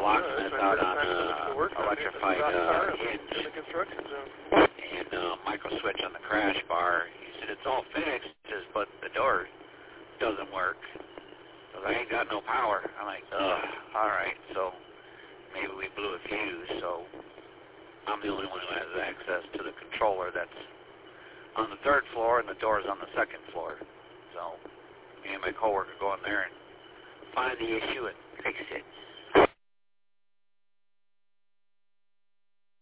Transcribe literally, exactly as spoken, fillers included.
locksmith out on uh, electrified uh, hinge and uh, micro switch on the crash bar. He said, it's all fixed, just, but the door doesn't work. So I ain't got no power. I'm like, ugh, all right, so maybe we blew a fuse, so I'm the only one who has access to the controller that's on the third floor, and the door's on the second floor. So me and my coworker go in there and find the issue and fix it.